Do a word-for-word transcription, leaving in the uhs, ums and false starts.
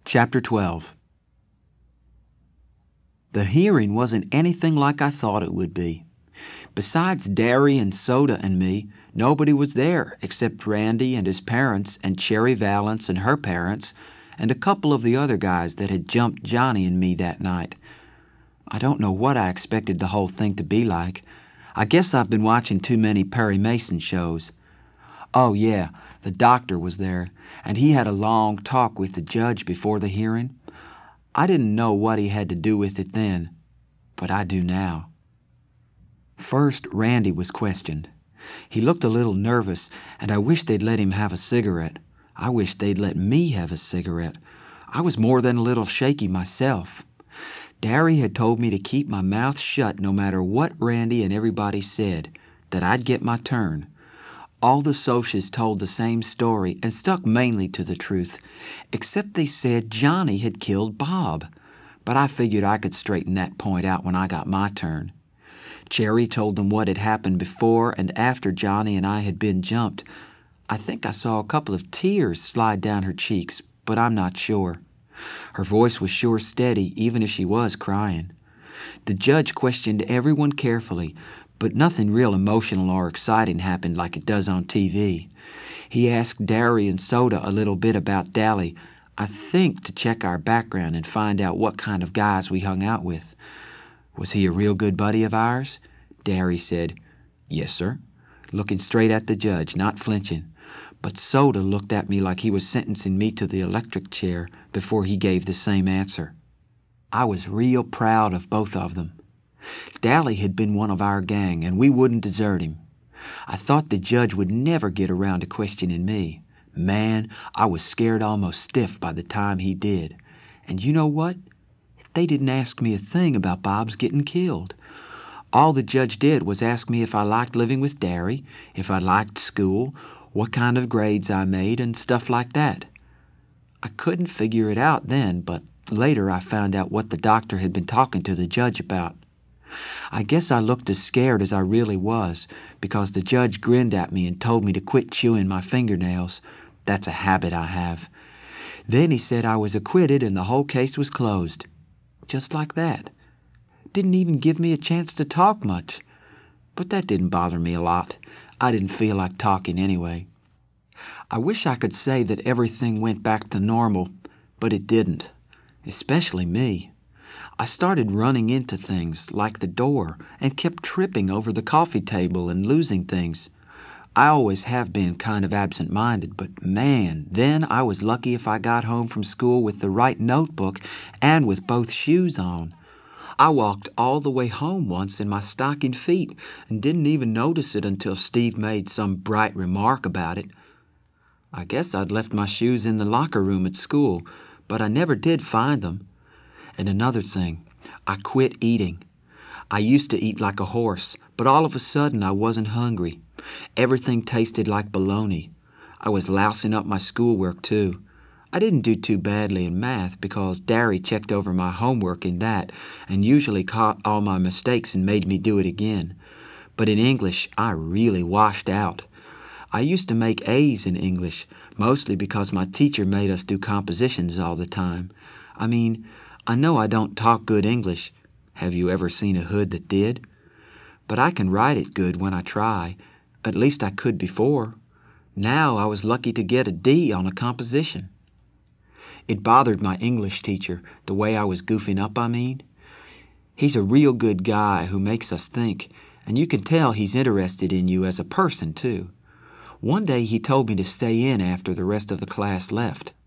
Chapter twelve. The hearing wasn't anything like I thought it would be. Besides Derry and Soda and me, nobody was there except Randy and his parents and Cherry Valance and her parents and a couple of the other guys that had jumped Johnny and me that night. I don't know what I expected the whole thing to be like. I guess I've been watching too many Perry Mason shows. Oh yeah, the doctor was there, and he had a long talk with the judge before the hearing. I didn't know what he had to do with it then, but I do now. First, Randy was questioned. He looked a little nervous, and I wished they'd let him have a cigarette. I wished they'd let me have a cigarette. I was more than a little shaky myself. Derry had told me to keep my mouth shut no matter what Randy and everybody said, that I'd get my turn. All the Socs told the same story and stuck mainly to the truth, except they said Johnny had killed Bob. But I figured I could straighten that point out when I got my turn. Cherry told them what had happened before and after Johnny and I had been jumped. I think I saw a couple of tears slide down her cheeks, but I'm not sure. Her voice was sure steady, even if she was crying. The judge questioned everyone carefully, but nothing real emotional or exciting happened like it does on T V. He asked Derry and Soda a little bit about Dally, I think to check our background and find out what kind of guys we hung out with. Was he a real good buddy of ours? Derry said, Yes, sir, looking straight at the judge, not flinching. But Soda looked at me like he was sentencing me to the electric chair before he gave the same answer. I was real proud of both of them. Dally had been one of our gang, and we wouldn't desert him. I thought the judge would never get around to questioning me. Man, I was scared almost stiff by the time he did. And you know what? They didn't ask me a thing about Bob's getting killed. All the judge did was ask me if I liked living with Derry, if I liked school, what kind of grades I made, and stuff like that. I couldn't figure it out then, but later I found out what the doctor had been talking to the judge about. I guess I looked as scared as I really was, because the judge grinned at me and told me to quit chewing my fingernails. That's a habit I have. Then he said I was acquitted and the whole case was closed. Just like that. Didn't even give me a chance to talk much. But that didn't bother me a lot. I didn't feel like talking anyway. I wish I could say that everything went back to normal, but it didn't. Especially me. I started running into things, like the door, and kept tripping over the coffee table and losing things. I always have been kind of absent-minded, but man, then I was lucky if I got home from school with the right notebook and with both shoes on. I walked all the way home once in my stocking feet and didn't even notice it until Steve made some bright remark about it. I guess I'd left my shoes in the locker room at school, but I never did find them. And another thing, I quit eating. I used to eat like a horse, but all of a sudden I wasn't hungry. Everything tasted like bologna. I was lousing up my schoolwork too. I didn't do too badly in math because Derry checked over my homework in that and usually caught all my mistakes and made me do it again. But in English, I really washed out. I used to make A's in English, mostly because my teacher made us do compositions all the time. I mean, I know I don't talk good English. Have you ever seen a hood that did? But I can write it good when I try. At least I could before. Now I was lucky to get a D on a composition. It bothered my English teacher, the way I was goofing up, I mean. He's a real good guy who makes us think, and you can tell he's interested in you as a person, too. One day he told me to stay in after the rest of the class left.